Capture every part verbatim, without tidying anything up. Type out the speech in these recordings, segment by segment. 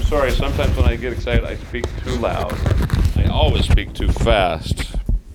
sorry, sometimes when I get excited, I speak too loud. I always speak too fast.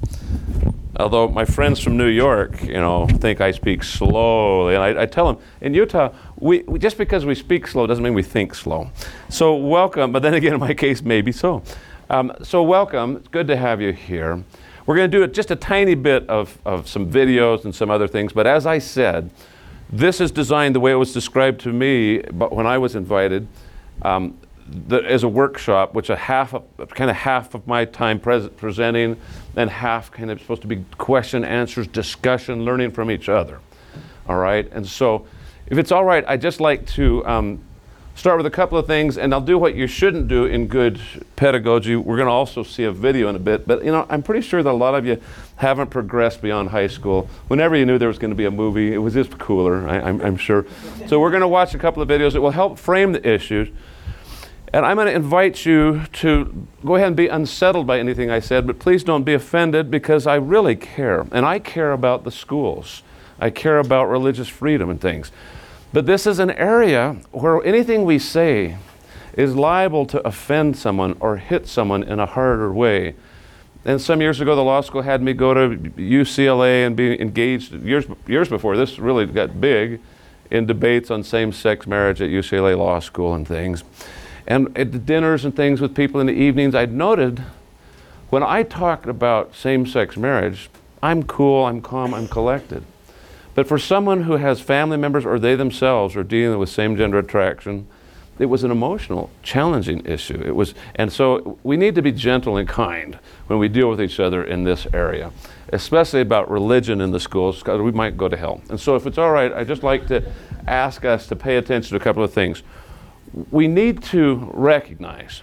Although my friends from New York, you know, think I speak slowly. And I, I tell them, in Utah, we, we just because we speak slow doesn't mean we think slow. So welcome, but then again, in my case, maybe so. Um, so welcome, it's good to have you here. We're going to do just a tiny bit of, of some videos and some other things, but as I said, this is designed the way it was described to me but when I was invited um, the, as a workshop, which a half, of, kind of half of my time pres- presenting and half kind of supposed to be question, answers, discussion, learning from each other. All right, and so if it's all right, I'd just like to um, start with a couple of things, and I'll do what you shouldn't do in good pedagogy. We're going to also see a video in a bit, but you know, I'm pretty sure that a lot of you haven't progressed beyond high school. Whenever you knew there was going to be a movie, it was just cooler, I, I'm, I'm sure. So we're going to watch a couple of videos that will help frame the issues. And I'm going to invite you to go ahead and be unsettled by anything I said, but please don't be offended because I really care. And I care about the schools. I care about religious freedom and things. But this is an area where anything we say is liable to offend someone or hit someone in a harder way. And some years ago, the law school had me go to U C L A and be engaged, years, years before this really got big, in debates on same-sex marriage at U C L A Law School and things. And at the dinners and things with people in the evenings, I'd noted when I talked about same-sex marriage, I'm cool, I'm calm, I'm collected. But for someone who has family members or they themselves are dealing with same-gender attraction, it was an emotional, challenging issue. It was, and so we need to be gentle and kind when we deal with each other in this area, especially about religion in the schools, because we might go to hell. And so if it's all right, I'd just like to ask us to pay attention to a couple of things. We need to recognize,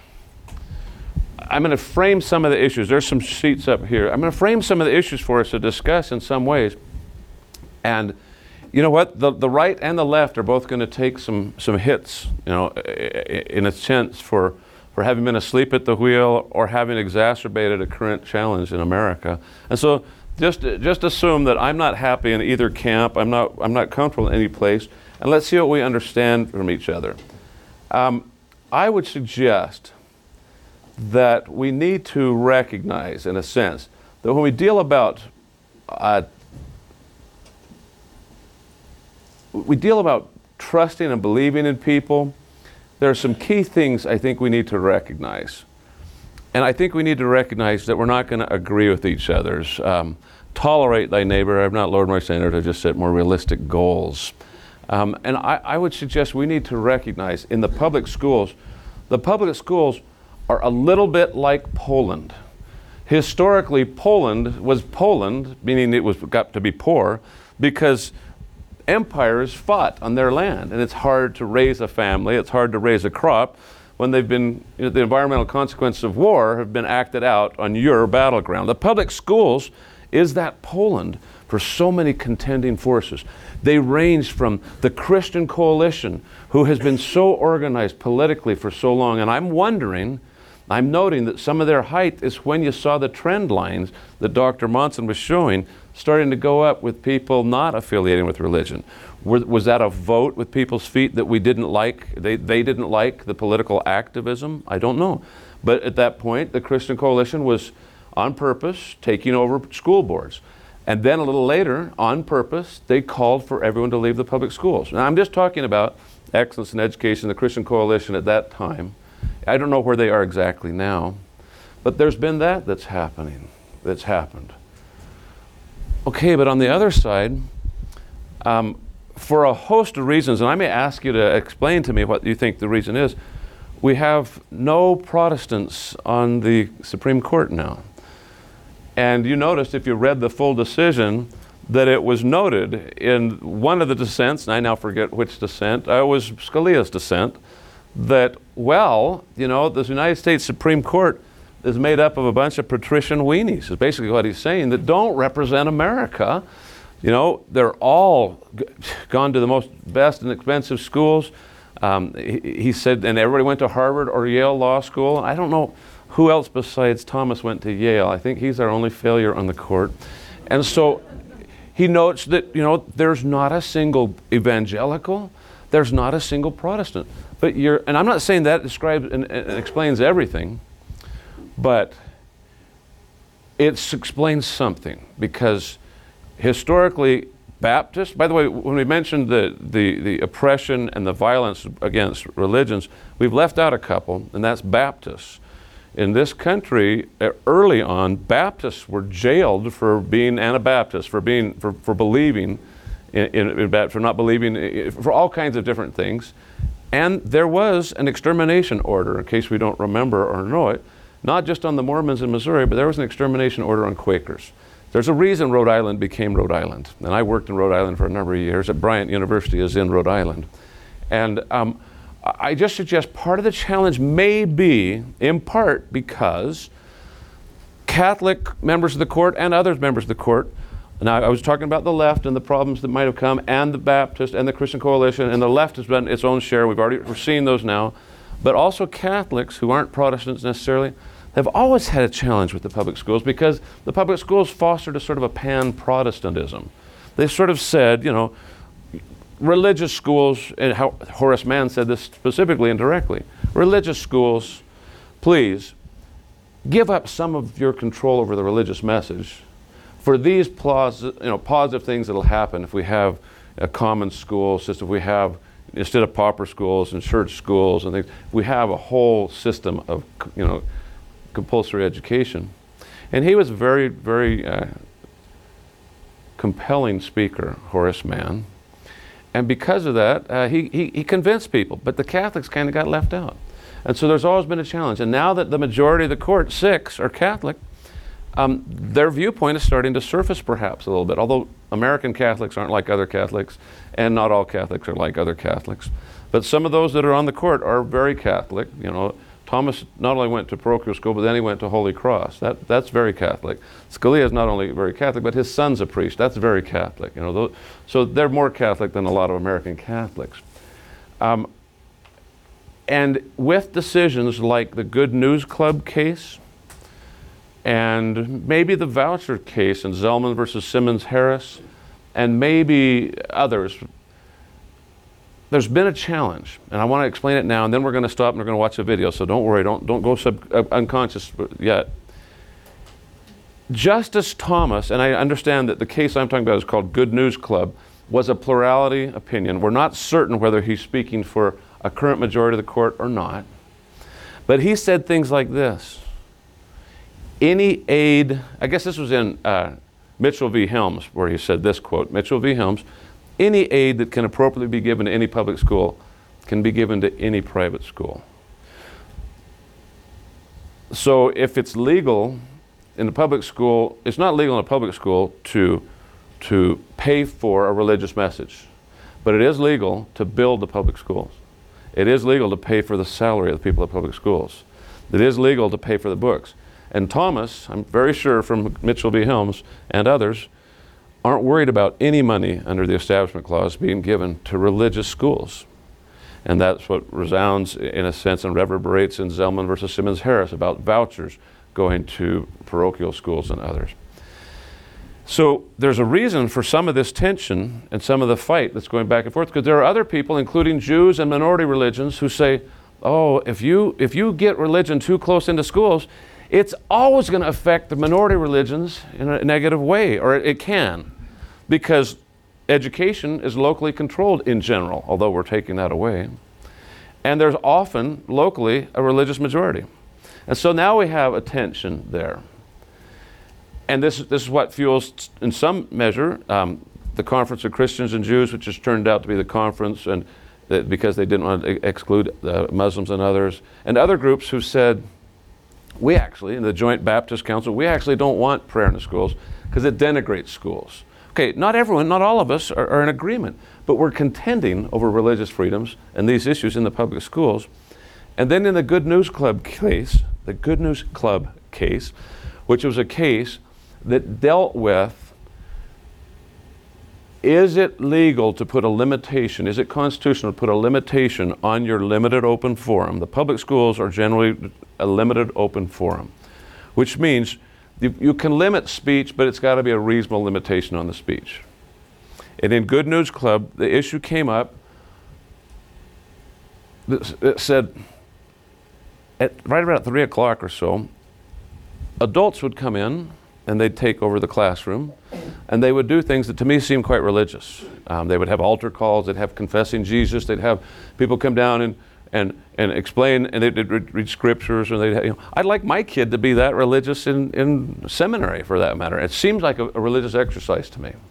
I'm going to frame some of the issues. There's some sheets up here. I'm going to frame some of the issues for us to discuss in some ways. And you know what? The, the right and the left are both going to take some, some hits, you know, in a sense for, for having been asleep at the wheel or having exacerbated a current challenge in America. And so just, just assume that I'm not happy in either camp. I'm not, I'm not comfortable in any place. And let's see what we understand from each other. Um, I would suggest that we need to recognize, in a sense, that when we deal about uh, we deal about trusting and believing in people, there are some key things I think we need to recognize. And I think we need to recognize that we're not going to agree with each other's. Um, tolerate thy neighbor. I've not lowered my standard, I've just set more realistic goals. Um, and I, I would suggest we need to recognize in the public schools, the public schools are a little bit like Poland. Historically, Poland was Poland, meaning it was got to be poor, because empires fought on their land, and it's hard to raise a family, it's hard to raise a crop when they've been, you know, the environmental consequences of war have been acted out on your battleground. The public schools is that Poland for so many contending forces. They range from the Christian Coalition, who has been so organized politically for so long, and I'm wondering, I'm noting that some of their height is when you saw the trend lines that Doctor Monson was showing starting to go up with people not affiliating with religion. Were, was that a vote with people's feet that we didn't like? They, they didn't like the political activism? I don't know. But at that point, the Christian Coalition was on purpose taking over school boards. And then a little later, on purpose, they called for everyone to leave the public schools. Now, I'm just talking about excellence in education, the Christian Coalition at that time. I don't know where they are exactly now, but there's been that that's happening, that's happened. Okay, but on the other side, um, for a host of reasons, and I may ask you to explain to me what you think the reason is, we have no Protestants on the Supreme Court now. And you noticed, if you read the full decision, that it was noted in one of the dissents, and I now forget which dissent, uh, it was Scalia's dissent, that, well, you know, the United States Supreme Court is made up of a bunch of patrician weenies, is basically what he's saying, that don't represent America. You know, they're all g- gone to the most best and expensive schools. Um, he, he said, and everybody went to Harvard or Yale Law School. I don't know who else besides Thomas went to Yale. I think he's our only failure on the court. And so he notes that, you know, there's not a single evangelical, there's not a single Protestant. But you're, and I'm not saying that describes and, and explains everything, but it explains something, because historically Baptists, by the way, when we mentioned the, the, the oppression and the violence against religions, we've left out a couple, and that's Baptists. In this country, uh, early on, Baptists were jailed for being Anabaptists, for being, for, for believing in, in, in, for not believing, for all kinds of different things. And there was an extermination order, in case we don't remember or know it, not just on the Mormons in Missouri, but there was an extermination order on Quakers. There's a reason Rhode Island became Rhode Island. And I worked in Rhode Island for a number of years. At Bryant University is in Rhode Island. And um, I just suggest part of the challenge may be, in part, because Catholic members of the court and other members of the court, now I was talking about the left and the problems that might have come, and the Baptist and the Christian Coalition, and the left has done its own share. We've already, we're seeing those now. But also Catholics, who aren't Protestants necessarily, have always had a challenge with the public schools, because the public schools fostered a sort of a pan-Protestantism. They sort of said, you know, religious schools, and how Horace Mann said this specifically and directly, religious schools, please give up some of your control over the religious message for these pos- you know, positive things that will happen if we have a common school system, if we have, instead of pauper schools and church schools and things, we have a whole system of, you know, compulsory education. And he was a very, very uh, compelling speaker, Horace Mann. And because of that, uh, he, he, he convinced people, but the Catholics kind of got left out. And so there's always been a challenge. And now that the majority of the court, six, are Catholic, um, their viewpoint is starting to surface perhaps a little bit, although American Catholics aren't like other Catholics, and not all Catholics are like other Catholics. But some of those that are on the court are very Catholic. You know, Thomas not only went to parochial school, but then he went to Holy Cross. That, that's very Catholic. Scalia is not only very Catholic, but his son's a priest. That's very Catholic. You know, those, so they're more Catholic than a lot of American Catholics. Um, and with decisions like the Good News Club case, and maybe the voucher case in Zellman versus Simmons Harris, and maybe others, there's been a challenge, and I want to explain it now, and then we're going to stop and we're going to watch a video, so don't worry, don't, don't go sub, uh, unconscious yet. Justice Thomas, and I understand that the case I'm talking about is called Good News Club, was a plurality opinion. We're not certain whether he's speaking for a current majority of the court or not, but he said things like this: any aid, I guess this was in uh, Mitchell v. Helms, where he said this quote, Mitchell v. Helms, any aid that can appropriately be given to any public school can be given to any private school. So if it's legal in a public school, it's not legal in a public school to, to pay for a religious message, but it is legal to build the public schools. It is legal to pay for the salary of the people at public schools. It is legal to pay for the books. And Thomas, I'm very sure from Mitchell v. Helms and others, aren't worried about any money under the Establishment Clause being given to religious schools. And that's what resounds, in a sense, and reverberates in Zellman versus Simmons Harris about vouchers going to parochial schools and others. So there's a reason for some of this tension and some of the fight that's going back and forth, because there are other people, including Jews and minority religions, who say, oh, if you, if you get religion too close into schools, it's always going to affect the minority religions in a negative way, or it can, because education is locally controlled in general, although we're taking that away. And there's often, locally, a religious majority. And so now we have a tension there. And this, this is what fuels, in some measure, um, the Conference of Christians and Jews, which has turned out to be the conference, and uh, because they didn't want to exclude uh, Muslims and others, and other groups who said, we actually, in the Joint Baptist Council, we actually don't want prayer in the schools because it denigrates schools. Okay, not everyone, not all of us are, are in agreement, but we're contending over religious freedoms and these issues in the public schools. And then in the Good News Club case, the Good News Club case, which was a case that dealt with, is it legal to put a limitation, is it constitutional to put a limitation on your limited open forum? The public schools are generally a limited open forum, which means you, you can limit speech, but it's got to be a reasonable limitation on the speech. And in Good News Club, the issue came up, that, that said, at right about three o'clock or so, adults would come in and they'd take over the classroom, and they would do things that to me seemed quite religious. Um, they would have altar calls, they'd have confessing Jesus, they'd have people come down and and and explain, and they'd read, read scriptures, and they'd have, you know, I'd like my kid to be that religious in, in seminary, for that matter. It seems like a, a religious exercise to me.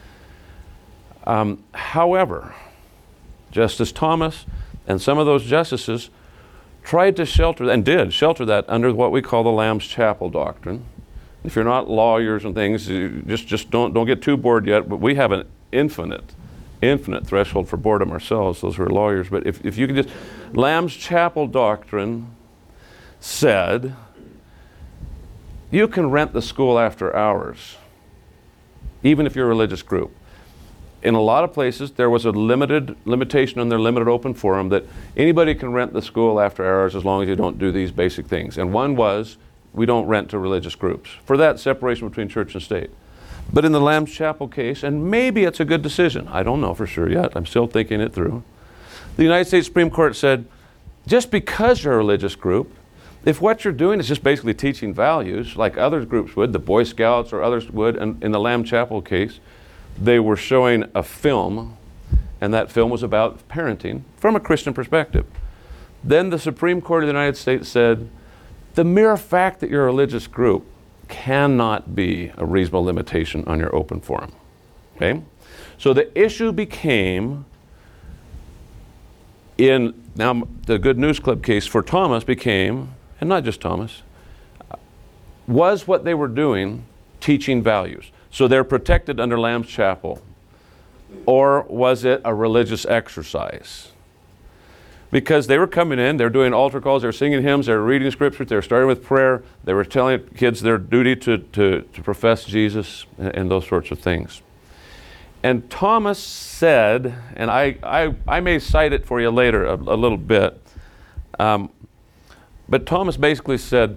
Um, however, Justice Thomas and some of those justices tried to shelter, and did shelter that under what we call the Lamb's Chapel doctrine. If you're not lawyers and things, you just just don't don't get too bored yet. But we have an infinite, infinite threshold for boredom ourselves, those who are lawyers. But if, if you can just, Lamb's Chapel doctrine said you can rent the school after hours, even if you're a religious group. In a lot of places, there was a limited limitation on their limited open forum that anybody can rent the school after hours as long as you don't do these basic things. And one was, we don't rent to religious groups. For that, separation between church and state. But in the Lamb's Chapel case, and maybe it's a good decision, I don't know for sure yet, I'm still thinking it through, the United States Supreme Court said, just because you're a religious group, if what you're doing is just basically teaching values, like other groups would, the Boy Scouts or others would, and in the Lamb's Chapel case, they were showing a film, and that film was about parenting from a Christian perspective. Then the Supreme Court of the United States said, the mere fact that you're a religious group cannot be a reasonable limitation on your open forum. Okay? So the issue became, in now the Good News Club case for Thomas became, and not just Thomas, was what they were doing teaching values? So they're protected under Lamb's Chapel, or was it a religious exercise? Because they were coming in, they were doing altar calls, they were singing hymns, they were reading scriptures, they were starting with prayer, they were telling kids their duty to, to, to profess Jesus and, and those sorts of things. And Thomas said, and I, I, I may cite it for you later a, a little bit, um, but Thomas basically said,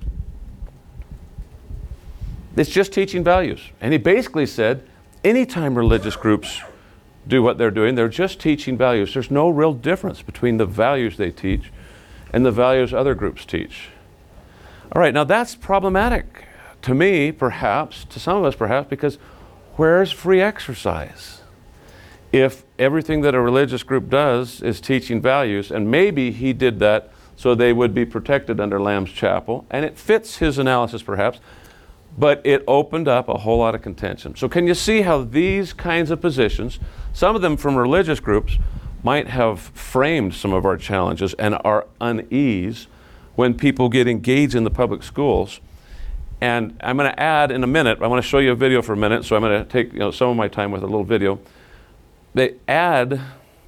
it's just teaching values. And he basically said, anytime religious groups do what they're doing, they're just teaching values. There's no real difference between the values they teach and the values other groups teach. All right, now that's problematic to me, perhaps, to some of us perhaps, because where's free exercise? If everything that a religious group does is teaching values, and maybe he did that so they would be protected under Lamb's Chapel, and it fits his analysis perhaps, but it opened up a whole lot of contention. So can you see how these kinds of positions, some of them from religious groups, might have framed some of our challenges and our unease when people get engaged in the public schools? And I'm going to add in a minute, I want to show you a video for a minute, so I'm going to take you know, some of my time with a little video. They add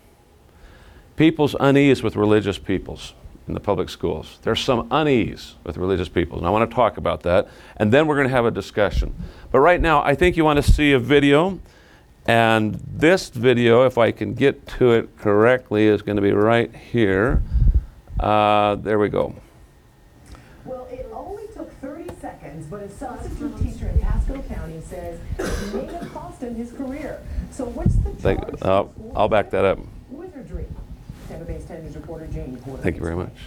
people's unease with religious peoples in the public schools. There's some unease with religious people, and I want to talk about that, and then we're going to have a discussion. But right now, I think you want to see a video, and this video, if I can get to it correctly, is going to be right here. Uh, there we go. Well, it only took thirty seconds, but a substitute teacher in Pasco County says it may have cost him his career. So what's the charge? Thank, uh, I'll back that up. Wizardry. Tampa Bay's ten News reporter Jane Porter. Thank you very much.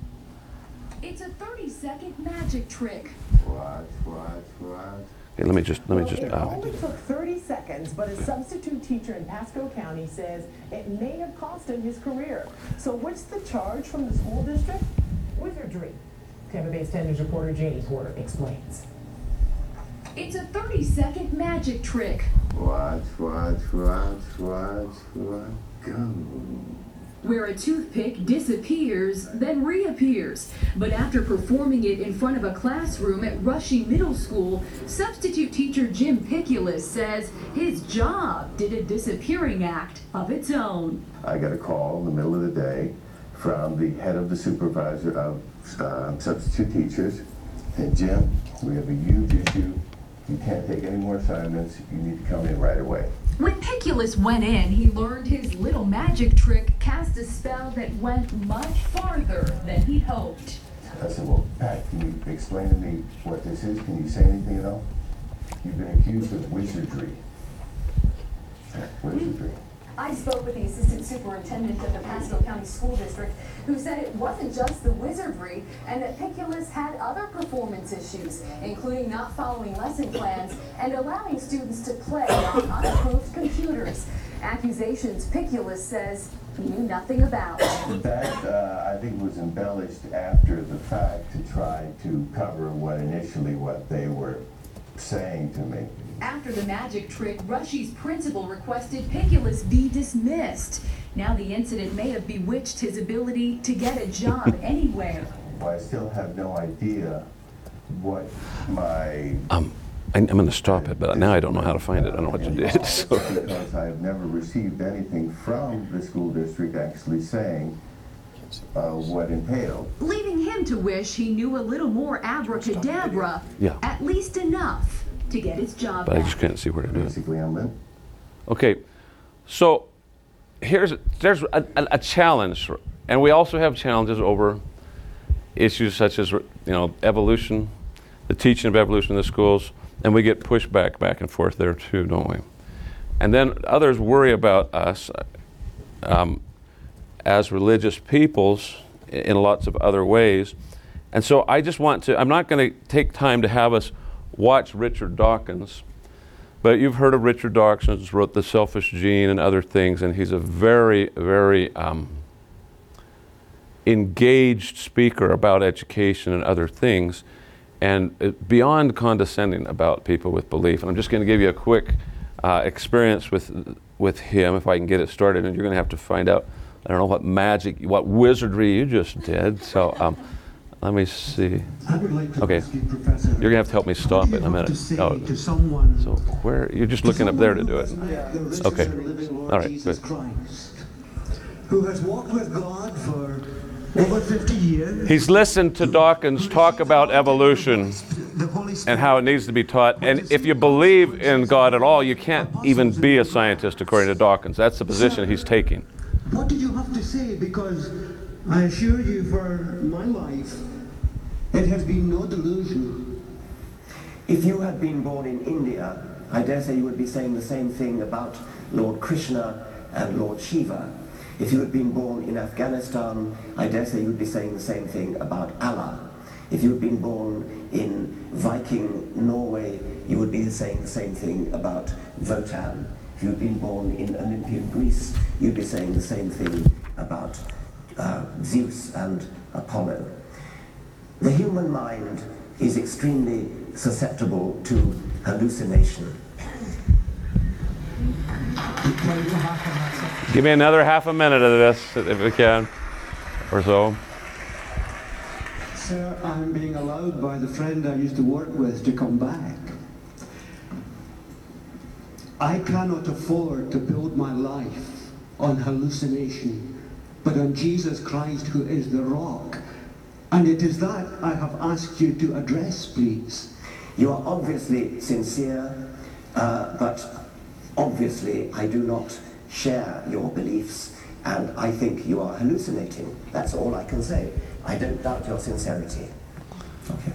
It's a thirty second magic trick. Watch, watch, watch. Okay, let me just, let me Well, just, it uh, only took thirty seconds, but a substitute teacher in Pasco County says it may have cost him his career. So what's the charge from the school district? Wizardry. Tampa Bay's ten News reporter Janie Porter explains. It's a thirty second magic trick. Watch, watch, watch, watch, watch, go. Where a toothpick disappears, then reappears. But after performing it in front of a classroom at Rushing Middle School, substitute teacher Jim Piculus says his job did a disappearing act of its own. I got a call in the middle of the day from the head of the supervisor of uh, substitute teachers. And Jim, we have a huge issue. You can't take any more assignments. You need to come in right away. When Piculus went in, he learned his little magic trick cast a spell that went much farther than he'd hoped. I said, well, Pat, can you explain to me what this is? Can you say anything at all? You've been accused of wizardry. Wizardry. I spoke with the assistant superintendent of the Pasco County School District, who said it wasn't just the wizardry and that Piculus had other performance issues, including not following lesson plans and allowing students to play on unapproved computers. Accusations Piculus says he knew nothing about. That, uh, I think, was embellished after the fact to try to cover what initially what they were saying to me. After the magic trick, Rushie's principal requested Piculus be dismissed. Now the incident may have bewitched his ability to get a job anywhere. I still have no idea what my... Um, I, I'm going to stop it, but now I don't know how to find it. I don't know what you did. So. Because I've never received anything from the school district actually saying uh, what entailed. Leaving him to wish he knew a little more abracadabra, Yeah. at least enough to get his job But I back. just couldn't see where to do it. Basically, I'm in. Okay, so here's there's a, a, a challenge, and we also have challenges over issues such as you know evolution, the teaching of evolution in the schools, and we get pushback back and forth there too, don't we? And then others worry about us um, as religious peoples in lots of other ways, and so I just want to. I'm not going to take time to have us watch Richard Dawkins. But you've heard of Richard Dawkins, wrote The Selfish Gene and other things, and he's a very, very um, engaged speaker about education and other things, and it, beyond condescending about people with belief. And I'm just going to give you a quick uh, experience with with him, if I can get it started, and you're going to have to find out, I don't know what magic, what wizardry you just did. So um, let me see. I would like to Okay. ask you, Professor, You're going to have to help me stop it in a what do minute. you have to say Oh, to someone, so where, you're just looking up there to do it. the Okay. risen and living Lord All right, Jesus good. Christ, who has walked with God for over fifty years. He's listened to Dawkins talk about evolution The Holy Spirit. and how it needs to be taught. And if you believe in God at all, you can't even be a scientist, according to Dawkins. That's the position he's taking. What did you have to say? Because I assure you, for my life, it has been no delusion. If you had been born in India, I dare say you would be saying the same thing about Lord Krishna and Lord Shiva. If you had been born in Afghanistan, I dare say you would be saying the same thing about Allah. If you had been born in Viking Norway, you would be saying the same thing about Wotan. If you had been born in Olympian Greece, you'd be saying the same thing about uh, Zeus and Apollo. The human mind is extremely susceptible to hallucination. Give me another half a minute of this, if we can, or so. Sir, I'm being allowed by the friend I used to work with to come back. I cannot afford to build my life on hallucination, but on Jesus Christ, who is the rock. And it is that I have asked you to address, please. You are obviously sincere, uh, but obviously I do not share your beliefs, and I think you are hallucinating. That's all I can say. I don't doubt your sincerity. Okay.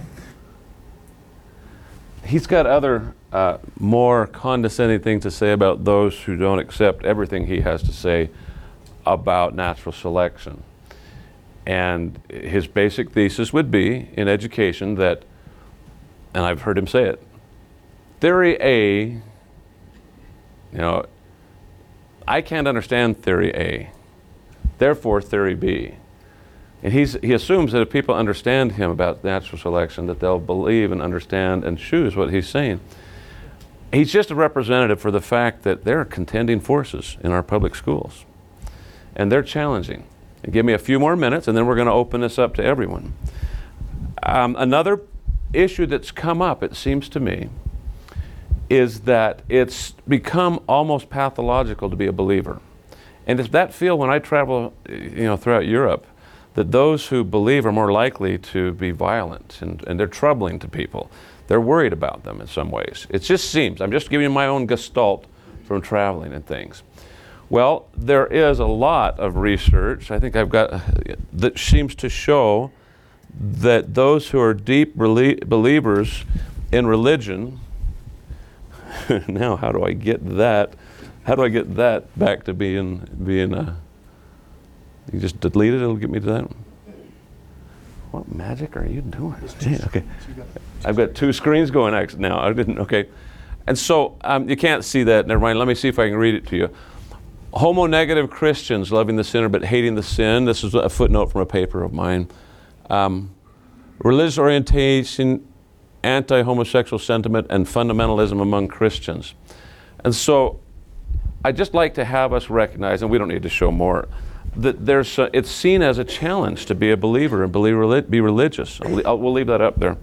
He's got other uh, more condescending things to say about those who don't accept everything he has to say about natural selection. And his basic thesis would be in education that, and I've heard him say it, theory A, you know, I can't understand theory A, therefore theory B. And he's, he assumes that if people understand him about natural selection, that they'll believe and understand and choose what he's saying. He's just a representative for the fact that there are contending forces in our public schools, and they're challenging. And give me a few more minutes, and then we're going to open this up to everyone. Um, another issue that's come up, it seems to me, is that it's become almost pathological to be a believer. And it's that feel when I travel, you know, throughout Europe, that those who believe are more likely to be violent, and, and they're troubling to people. They're worried about them in some ways. It just seems, I'm just giving you my own gestalt from traveling and things. Well, there is a lot of research, I think I've got, that seems to show that those who are deep belie- believers in religion, now how do I get that How do I get that back to being, being uh, you just delete it, it'll get me to that? What magic are you doing? Gee, okay. I've got two screens going actually now. I didn't, okay. And so um, you can't see that, never mind. Let me see if I can read it to you. Homo-negative Christians loving the sinner but hating the sin. This is a footnote from a paper of mine. Um, religious orientation, anti-homosexual sentiment, and fundamentalism among Christians. And so I'd just like to have us recognize, and we don't need to show more, that there's a, it's seen as a challenge to be a believer and believe, be religious. I'll, we'll leave that up there.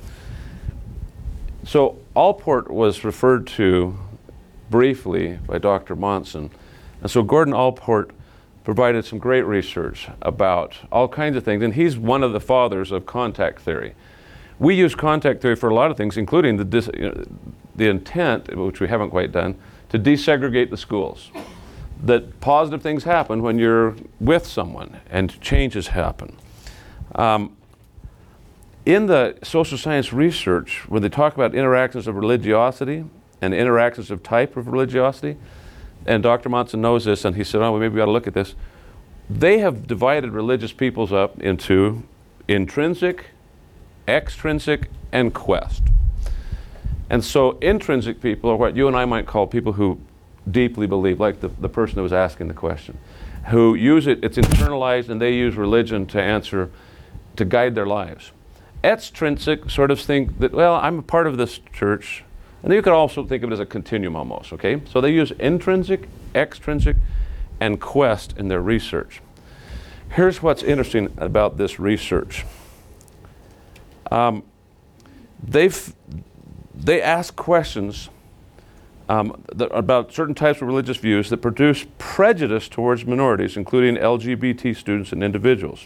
So Allport was referred to briefly by Doctor Monson. And so Gordon Allport provided some great research about all kinds of things, and he's one of the fathers of contact theory. We use contact theory for a lot of things, including the, dis, you know, the intent, which we haven't quite done, to desegregate the schools. That positive things happen when you're with someone and changes happen. Um, in the social science research, when they talk about interactions of religiosity and interactions of type of religiosity, and Doctor Monson knows this, and he said, oh, well, maybe we ought to look at this. They have divided religious peoples up into intrinsic, extrinsic, and quest. And so intrinsic people are what you and I might call people who deeply believe, like the, the person who was asking the question, who use it, it's internalized, and they use religion to answer, to guide their lives. Extrinsic sort of think that, well, I'm a part of this church, and then you could also think of it as a continuum almost, okay? So they use intrinsic, extrinsic, and quest in their research. Here's what's interesting about this research. Um, they've, they ask questions um, that, about certain types of religious views that produce prejudice towards minorities, including L G B T students and individuals.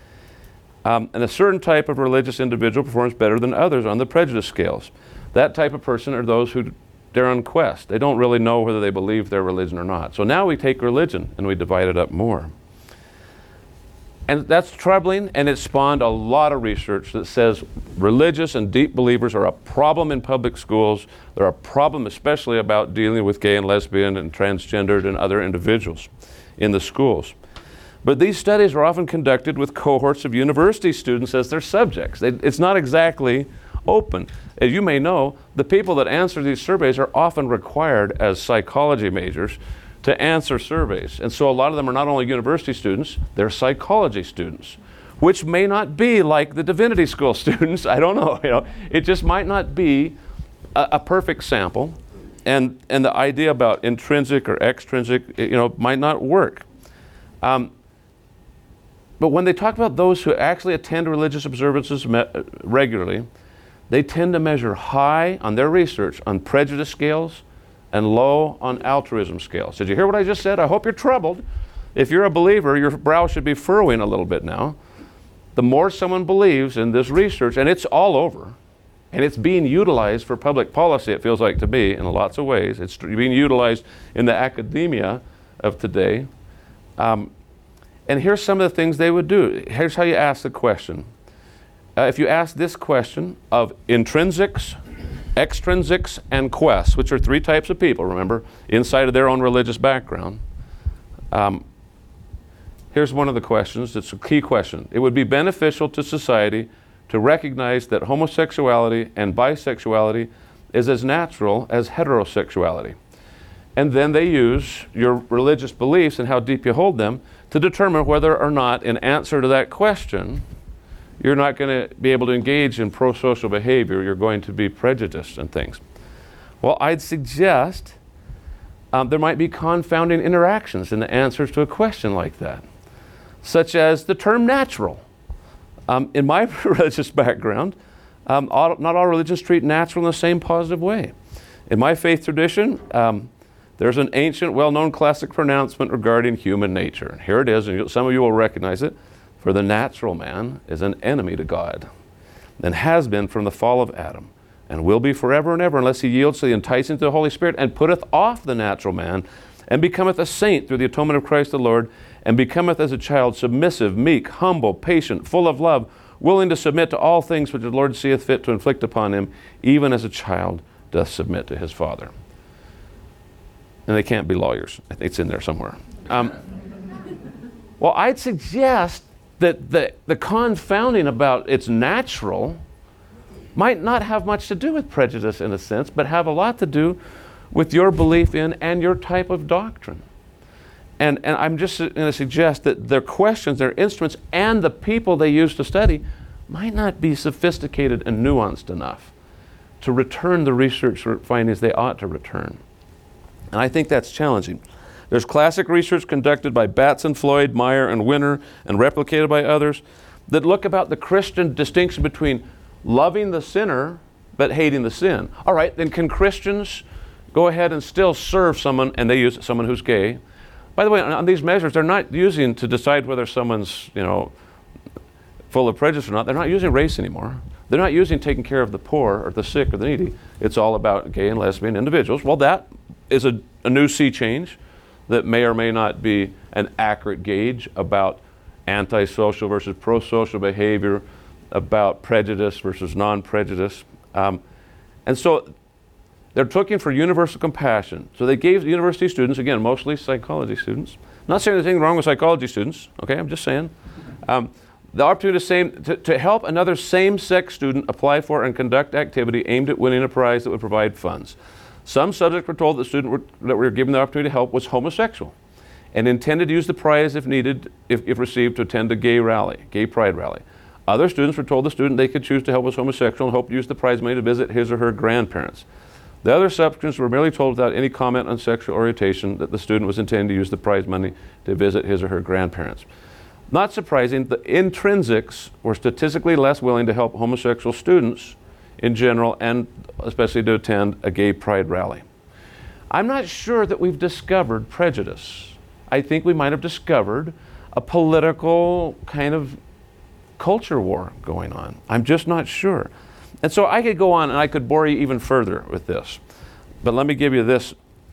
Um, and a certain type of religious individual performs better than others on the prejudice scales. That type of person are those who, they're on quest. They don't really know whether they believe their religion or not. So now we take religion and we divide it up more. And that's troubling, and it spawned a lot of research that says religious and deep believers are a problem in public schools. They're a problem especially about dealing with gay and lesbian and transgendered and other individuals in the schools. But these studies are often conducted with cohorts of university students as their subjects. They, it's not exactly open. As you may know, the people that answer these surveys are often required as psychology majors to answer surveys. And so a lot of them are not only university students, they're psychology students, which may not be like the divinity school students. I don't know, you know, it just might not be a, a perfect sample. And, and the idea about intrinsic or extrinsic, you know, might not work. Um, but when they talk about those who actually attend religious observances me- regularly, they tend to measure high on their research on prejudice scales and low on altruism scales. Did you hear what I just said? I hope you're troubled. If you're a believer, your brow should be furrowing a little bit now. The more someone believes in this research, and it's all over, and it's being utilized for public policy, it feels like to me, in lots of ways. It's being utilized in the academia of today. Um, and here's some of the things they would do. Here's how you ask the question. Uh, if you ask this question of intrinsics, extrinsics, and quests, which are three types of people, remember, inside of their own religious background. Um, here's one of the questions. It's a key question. It would be beneficial to society to recognize that homosexuality and bisexuality is as natural as heterosexuality. And then they use your religious beliefs and how deep you hold them to determine whether or not, in answer to that question, you're not going to be able to engage in pro-social behavior. You're going to be prejudiced and things. Well, I'd suggest um, there might be confounding interactions in the answers to a question like that, such as the term natural. Um, in my religious background, um, all, not all religions treat natural in the same positive way. In my faith tradition, um, there's an ancient, well-known classic pronouncement regarding human nature. And here it is, and some of you will recognize it. For the natural man is an enemy to God, and has been from the fall of Adam, and will be forever and ever, unless he yields to the enticing of the Holy Spirit, and putteth off the natural man, and becometh a saint through the atonement of Christ the Lord, and becometh as a child submissive, meek, humble, patient, full of love, willing to submit to all things which the Lord seeth fit to inflict upon him, even as a child doth submit to his father. And they can't be lawyers. I think it's in there somewhere. Um, well, I'd suggest that the, the confounding about it's natural might not have much to do with prejudice in a sense, but have a lot to do with your belief in and your type of doctrine. And, and I'm just going to suggest that their questions, their instruments, and the people they use to study might not be sophisticated and nuanced enough to return the research findings they ought to return. And I think that's challenging. There's classic research conducted by Batson, Floyd, Meyer, and Winner, and replicated by others, that look about the Christian distinction between loving the sinner but hating the sin. All right, then can Christians go ahead and still serve someone, and they use someone who's gay? By the way, on, on these measures, they're not using to decide whether someone's, you know, full of prejudice or not. They're not using race anymore. They're not using taking care of the poor or the sick or the needy. It's all about gay and lesbian individuals. Well, that is a, a new sea change that may or may not be an accurate gauge about antisocial versus pro-social behavior, about prejudice versus non-prejudice. Um, and so they're looking for universal compassion. So they gave university students, again, mostly psychology students, not saying there's anything wrong with psychology students, okay, I'm just saying, um, the opportunity to, same, to, to help another same-sex student apply for and conduct activity aimed at winning a prize that would provide funds. Some subjects were told that the student were, that we were given the opportunity to help was homosexual and intended to use the prize if needed, if, if received, to attend a gay rally, gay pride rally. Other students were told the student they could choose to help was homosexual and hoped to use the prize money to visit his or her grandparents. The other subjects were merely told without any comment on sexual orientation that the student was intending to use the prize money to visit his or her grandparents. Not surprising, the intrinsics were statistically less willing to help homosexual students in general, and especially to attend a gay pride rally. I'm not sure that we've discovered prejudice. I think we might have discovered a political kind of culture war going on. I'm just not sure. And so I could go on and I could bore you even further with this. But let me give you this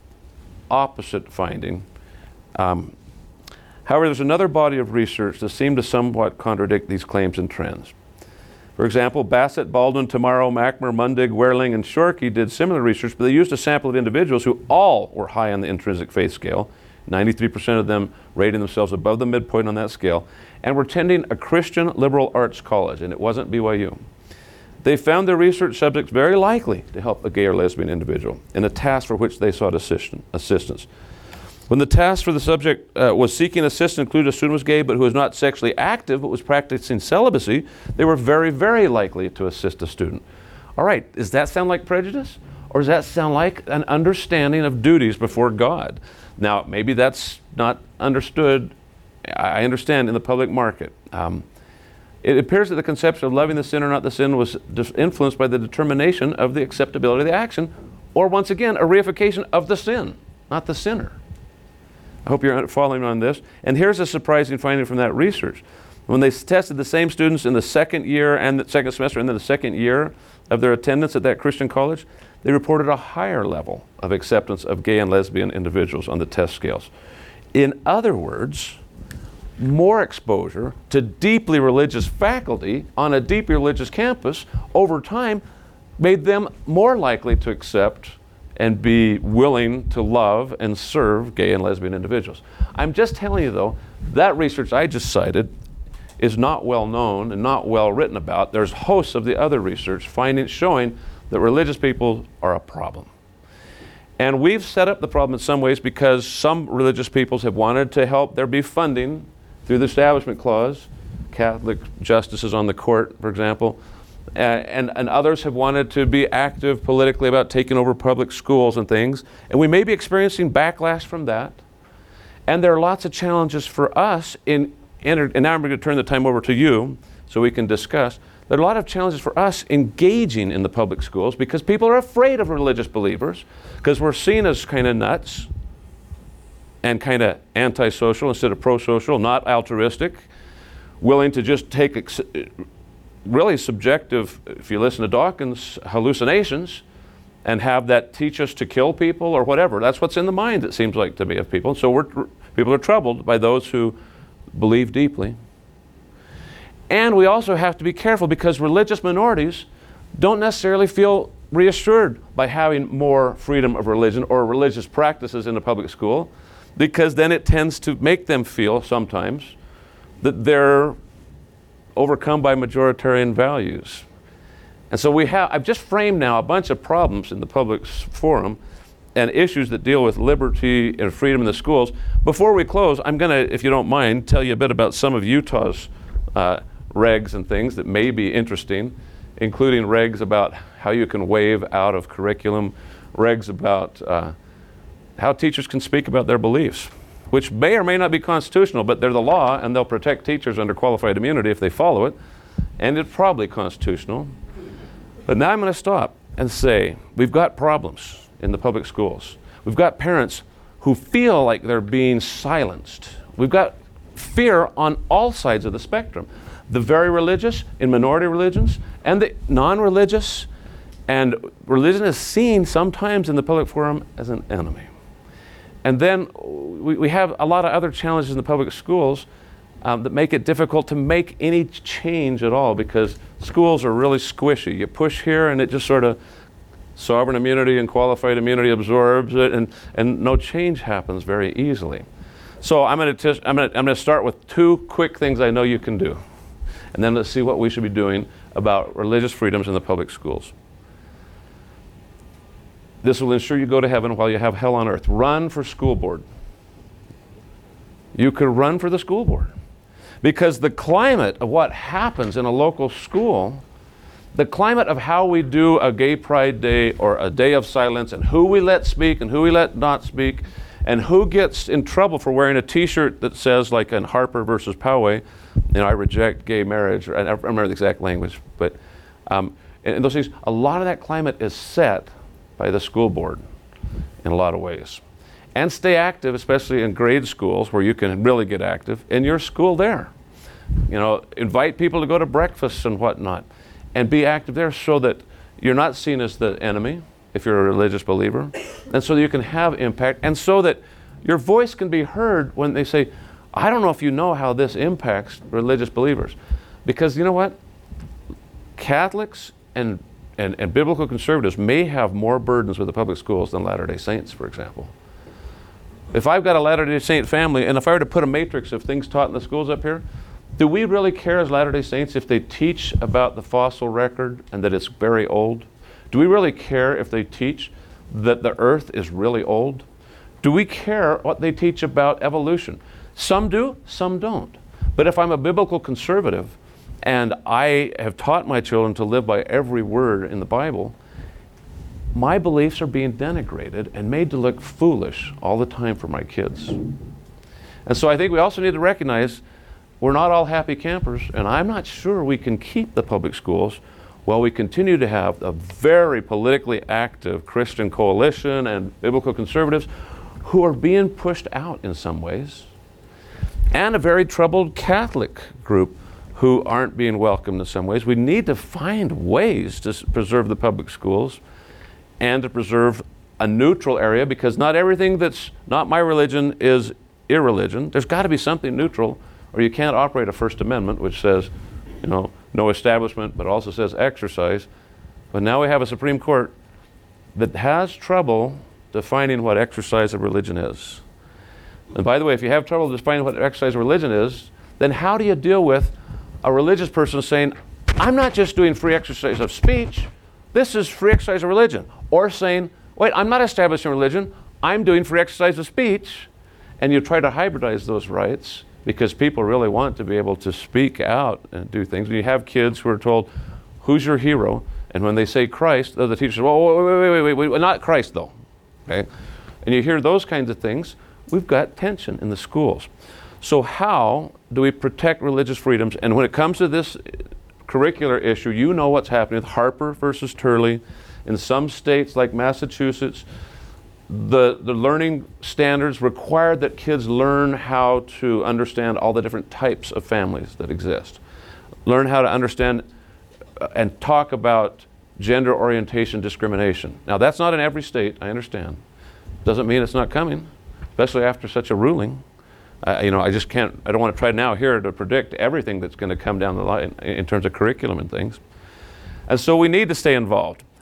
opposite finding. Um, however, there's another body of research that seemed to somewhat contradict these claims and trends. For example, Bassett, Baldwin, Tamaro, Mackmer, Mundig, Werling, and Shorkey did similar research, but they used a sample of individuals who all were high on the intrinsic faith scale, ninety-three percent of them rating themselves above the midpoint on that scale, and were attending a Christian liberal arts college, and it wasn't B Y U. They found their research subjects very likely to help a gay or lesbian individual in a task for which they sought assistance. When the task for the subject uh, was seeking assistance included a student who was gay but who was not sexually active but was practicing celibacy, they were very, very likely to assist the student. All right, does that sound like prejudice? Or does that sound like an understanding of duties before God? Now, maybe that's not understood, I understand, in the public market. Um, it appears that the conception of loving the sinner, not the sin, was influenced by the determination of the acceptability of the action, or once again, a reification of the sin, not the sinner. I hope you're following on this. And here's a surprising finding from that research. When they tested the same students in the second year and the second semester and then the second year of their attendance at that Christian college, they reported a higher level of acceptance of gay and lesbian individuals on the test scales. In other words, more exposure to deeply religious faculty on a deeply religious campus over time made them more likely to accept and be willing to love and serve gay and lesbian individuals. I'm just telling you though, that research I just cited is not well known and not well written about. There's hosts of the other research findings showing that religious people are a problem. And we've set up the problem in some ways because some religious peoples have wanted to help there be funding through the Establishment Clause, Catholic justices on the court, for example, uh, and, and others have wanted to be active politically about taking over public schools and things. And we may be experiencing backlash from that. And there are lots of challenges for us in, in and now I'm going to turn the time over to you so we can discuss. There are a lot of challenges for us engaging in the public schools because people are afraid of religious believers because we're seen as kind of nuts and kind of antisocial instead of pro-social, not altruistic, willing to just take ex- really subjective, if you listen to Dawkins, hallucinations and have that teach us to kill people or whatever. That's what's in the mind, it seems like to me, of people. So we're, people are troubled by those who believe deeply. And we also have to be careful because religious minorities don't necessarily feel reassured by having more freedom of religion or religious practices in the public school, because then it tends to make them feel sometimes that they're overcome by majoritarian values. And so we have, I've just framed now a bunch of problems in the public forum and issues that deal with liberty and freedom in the schools. Before we close, I'm going to, if you don't mind, tell you a bit about some of Utah's uh, regs and things that may be interesting, including regs about how you can waive out of curriculum, regs about uh, how teachers can speak about their beliefs, which may or may not be constitutional, but they're the law, and they'll protect teachers under qualified immunity if they follow it, and it's probably constitutional. But now I'm going to stop and say, we've got problems in the public schools. We've got parents who feel like they're being silenced. We've got fear on all sides of the spectrum. The very religious in minority religions, and the non-religious, and religion is seen sometimes in the public forum as an enemy. And then we, we have a lot of other challenges in the public schools um, that make it difficult to make any change at all, because schools are really squishy. You push here and it just sort of, sovereign immunity and qualified immunity absorbs it, and, and no change happens very easily. So I'm going to I'm going to I'm going to start with two quick things I know you can do, and then let's see what we should be doing about religious freedoms in the public schools. This will ensure you go to heaven while you have hell on earth. Run for school board. You could run for the school board, because the climate of what happens in a local school, the climate of how we do a gay pride day or a day of silence, and who we let speak and who we let not speak, and who gets in trouble for wearing a t-shirt that says, like in Harper versus Poway, you know, I reject gay marriage, or I don't remember the exact language, but um, and, and those things, a lot of that climate is set by the school board in a lot of ways. And stay active, especially in grade schools where you can really get active in your school there. You know, invite people to go to breakfasts and whatnot, and be active there so that you're not seen as the enemy if you're a religious believer, and so that you can have impact, and so that your voice can be heard when they say, I don't know if you know how this impacts religious believers. Because you know what? Catholics and, and, and biblical conservatives may have more burdens with the public schools than Latter-day Saints, for example. If I've got a Latter-day Saint family, and if I were to put a matrix of things taught in the schools up here, do we really care as Latter-day Saints if they teach about the fossil record and that it's very old? Do we really care if they teach that the earth is really old? Do we care what they teach about evolution? Some do, some don't. But if I'm a biblical conservative and I have taught my children to live by every word in the Bible, my beliefs are being denigrated and made to look foolish all the time for my kids. And so I think we also need to recognize we're not all happy campers, and I'm not sure we can keep the public schools while we continue to have a very politically active Christian coalition and biblical conservatives who are being pushed out in some ways, and a very troubled Catholic group who aren't being welcomed in some ways. We need to find ways to preserve the public schools and to preserve a neutral area, because not everything that's not my religion is irreligion. There's got to be something neutral, or you can't operate a First Amendment which says, you know, no establishment, but also says exercise. But now we have a Supreme Court that has trouble defining what exercise of religion is. And by the way, if you have trouble defining what exercise of religion is, then how do you deal with a religious person saying, I'm not just doing free exercise of speech, this is free exercise of religion. Or saying, wait, I'm not establishing religion, I'm doing free exercise of speech. And you try to hybridize those rights, because people really want to be able to speak out and do things. And you have kids who are told, who's your hero? And when they say Christ, the teacher says, well, wait, wait, wait, wait, wait, not Christ though. Okay? And you hear those kinds of things. We've got tension in the schools. So how do we protect religious freedoms? And when it comes to this curricular issue, you know what's happening with Harper versus Turley. In some states like Massachusetts, The, the learning standards require that kids learn how to understand all the different types of families that exist. Learn how to understand uh, and talk about gender orientation discrimination. Now, that's not in every state, I understand. Doesn't mean it's not coming, especially after such a ruling. Uh, you know, I just can't, I don't want to try now here to predict everything that's going to come down the line in, in terms of curriculum and things. And so we need to stay involved.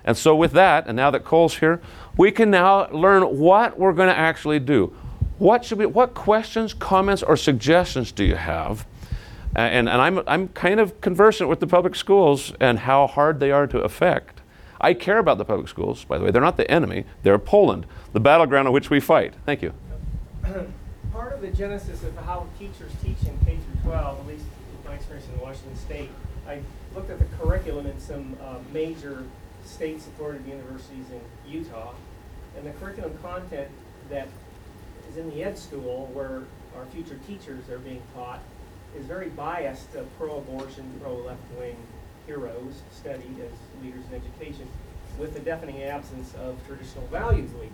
And so with that, and now that Cole's here, we can now learn what we're going to actually do. What should we, what questions, comments, or suggestions do you have? And, and I'm, I'm kind of conversant with the public schools and how hard they are to affect. I care about the public schools, by the way. They're not the enemy. They're Poland, the battleground on which we fight. Thank you. Part of the genesis of how teachers teach in K through twelve, at least in my experience in Washington State, I looked at the curriculum in some uh, major state-supported universities in Utah, and the curriculum content that is in the ed school where our future teachers are being taught is very biased, uh, pro-abortion, pro-left-wing heroes studied as leaders in education, with the deafening absence of traditional values leaders.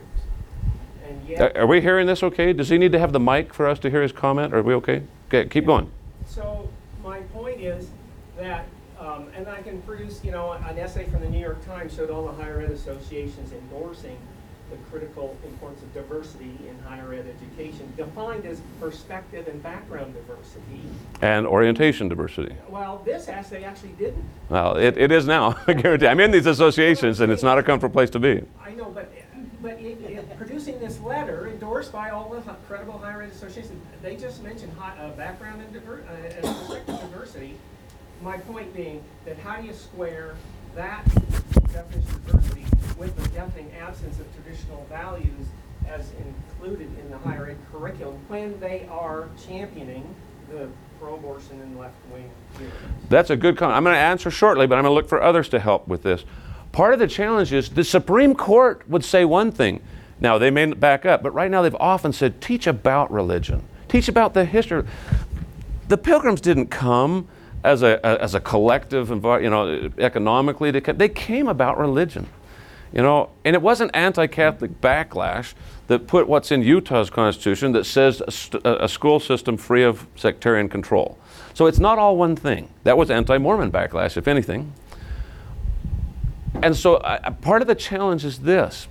And yet, Are we hearing this okay? Does he need to have the mic for us to hear his comment? Are we okay? Okay, keep going. So my point is that, um, and I can produce, you know, an essay from the New York Times showed all the higher ed associations endorsing the critical importance of diversity in higher ed education, defined as perspective and background diversity. And orientation diversity. Well, this essay actually didn't. Well, it, it is now, I guarantee. I'm in these associations, and it's not a comfortable place to be. I know, but but it, it, producing this letter endorsed by all the credible higher ed associations, they just mentioned high, uh, background and, diver, uh, and perspective diversity. My point being that how do you square that definition of diversity with the deafening absence of traditional values as included in the higher ed curriculum when they are championing the pro-abortion and left-wing theories? That's a good comment. I'm going to answer shortly, but I'm going to look for others to help with this. Part of the challenge is the Supreme Court would say one thing. Now, they may back up, but right now they've often said, teach about religion. Teach about the history. The Pilgrims didn't come as a, as a collective, you know, economically. They came about religion. You know, and it wasn't anti-Catholic backlash that put what's in Utah's constitution that says a, st- a school system free of sectarian control. So it's not all one thing. That was anti-Mormon backlash, if anything. And so uh, part of the challenge is this.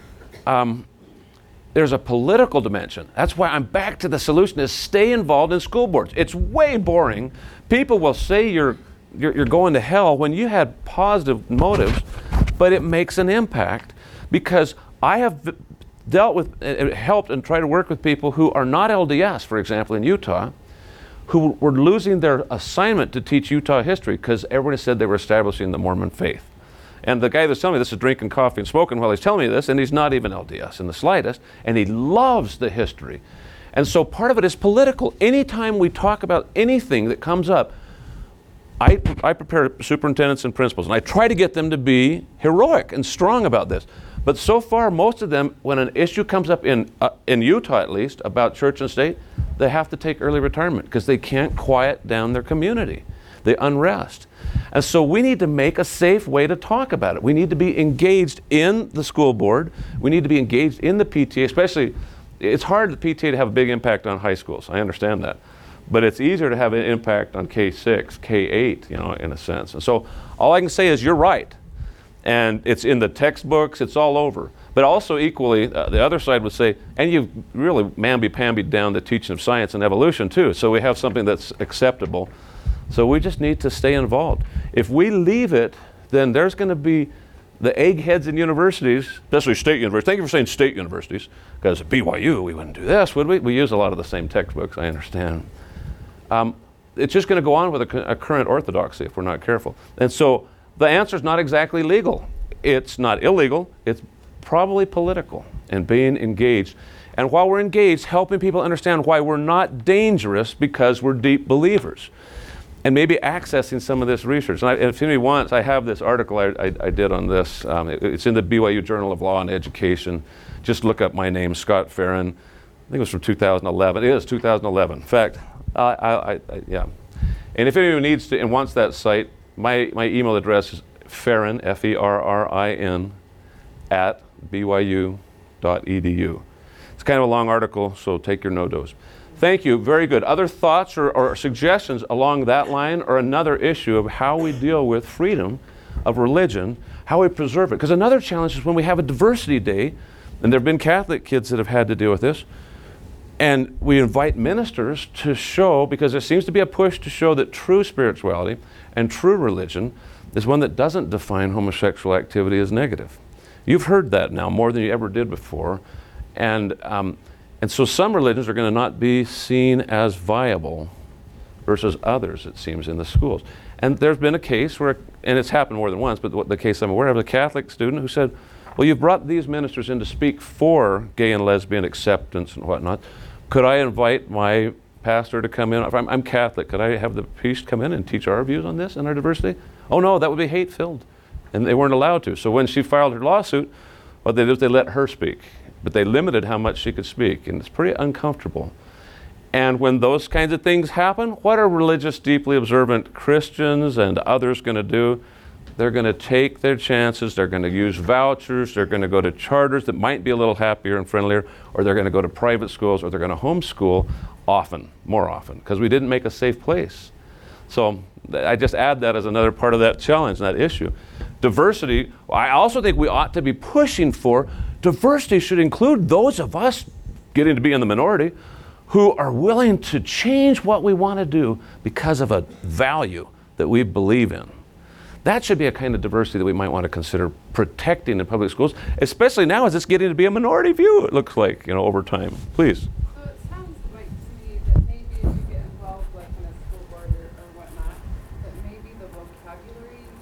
Um, there's a political dimension. That's why I'm back to the solution is stay involved in school boards. It's way boring. People will say you're, you're, you're going to hell when you had positive motives, but it makes an impact because I have dealt with, uh, helped and tried to work with people who are not L D S, for example, in Utah, who were losing their assignment to teach Utah history because everybody said they were establishing the Mormon faith. And the guy that's telling me this is drinking coffee and smoking while he's telling me this, and he's not even L D S in the slightest, and he loves the history. And so part of it is political. Anytime we talk about anything that comes up, I, I prepare superintendents and principals, and I try to get them to be heroic and strong about this. But so far, most of them, when an issue comes up in, uh, in Utah at least, about church and state, they have to take early retirement because they can't quiet down their community, the unrest. And so we need to make a safe way to talk about it. We need to be engaged in the school board. We need to be engaged in the P T A, especially, it's hard for the P T A to have a big impact on high schools. I understand that. But it's easier to have an impact on K six, K eight, you know, in a sense. And so all I can say is you're right. And it's in the textbooks, it's all over. But also equally, uh, the other side would say, and you've really mamby-pambied down the teaching of science and evolution too. So we have something that's acceptable. So we just need to stay involved. If we leave it, then there's going to be the eggheads in universities, especially state universities. Thank you for saying state universities, because at B Y U we wouldn't do this, would we? We use a lot of the same textbooks, I understand. Um, it's just going to go on with a, a current orthodoxy if we're not careful. And so the answer is not exactly legal. It's not illegal. It's probably political and being engaged. And while we're engaged, helping people understand why we're not dangerous because we're deep believers. And maybe accessing some of this research. And, I, and if anybody wants, I have this article I, I, I did on this. Um, it, it's in the B Y U Journal of Law and Education. Just look up my name, Scott Farron. I think it was from two thousand eleven. It is two thousand eleven. In fact, I, I, I, yeah. And if anyone needs to and wants that site, my, my email address is Farron, F E R R I N, at B Y U dot E D U. It's kind of a long article, so take your no-dos. Thank you, very good. Other thoughts or, or suggestions along that line or another issue of how we deal with freedom of religion, how we preserve it. Because another challenge is when we have a diversity day, and there have been Catholic kids that have had to deal with this, and we invite ministers to show, because there seems to be a push to show that true spirituality and true religion, is one that doesn't define homosexual activity as negative. You've heard that now more than you ever did before. And, um, and so some religions are going to not be seen as viable versus others, it seems, in the schools. And there's been a case where, and it's happened more than once, but what the case I'm aware of, a Catholic student who said, well, you've brought these ministers in to speak for gay and lesbian acceptance and whatnot. Could I invite my pastor to come in? If I'm, I'm Catholic, could I have the priest come in and teach our views on this and our diversity? Oh no, that would be hate-filled. And they weren't allowed to. So when she filed her lawsuit, what they did is they let her speak. But they limited how much she could speak, and it's pretty uncomfortable. And when those kinds of things happen, what are religious, deeply observant Christians and others going to do? They're going to take their chances, they're going to use vouchers, they're going to go to charters that might be a little happier and friendlier, or they're going to go to private schools, or they're going to homeschool often, more often, because we didn't make a safe place. So I just add that as another part of that challenge, that issue. Diversity, I also think we ought to be pushing for, diversity should include those of us getting to be in the minority who are willing to change what we want to do because of a value that we believe in. That should be a kind of diversity that we might want to consider protecting in public schools, especially now as it's getting to be a minority view, it looks like, you know, over time. Please. So it sounds like to me that maybe if you get involved like in a school board or, or whatnot, that maybe the vocabulary you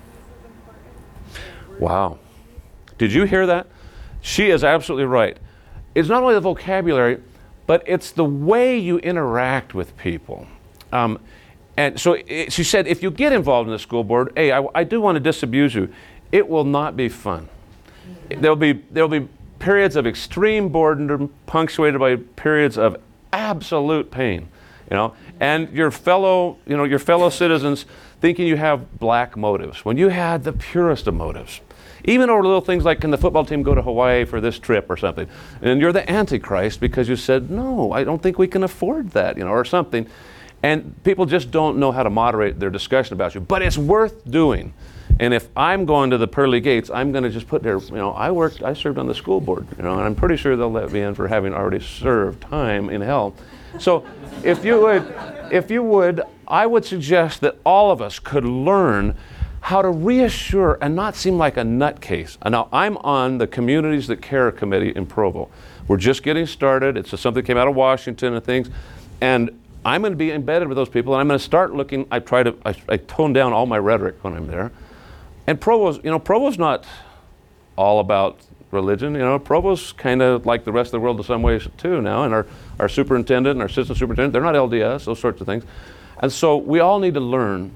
use is important. Wow. Did you hear that? She is absolutely right. It's not only the vocabulary, but it's the way you interact with people. Um, and so it, she said, if you get involved in the school board, hey, I, I do want to disabuse you. It will not be fun. There'll be, there'll be periods of extreme boredom punctuated by periods of absolute pain, you know, and your fellow, you know, your fellow citizens thinking you have black motives when you had the purest of motives. Even over little things like, can the football team go to Hawaii for this trip or something? And you're the Antichrist because you said, no, I don't think we can afford that, you know, or something. And people just don't know how to moderate their discussion about you. But it's worth doing. And if I'm going to the pearly gates, I'm going to just put there, you know, I worked, I served on the school board, you know, and I'm pretty sure they'll let me in for having already served time in hell. So if you would, if you would, I would suggest that all of us could learn how to reassure and not seem like a nutcase. And now I'm on the Communities That Care Committee in Provo. We're just getting started. It's just something that came out of Washington and things. And I'm going to be embedded with those people, and I'm going to start looking. I try to, I, I tone down all my rhetoric when I'm there. And Provo's, you know, Provo's not all about religion. You know, Provo's kind of like the rest of the world in some ways too now. And our, our superintendent and our assistant superintendent, they're not L D S, those sorts of things. And so we all need to learn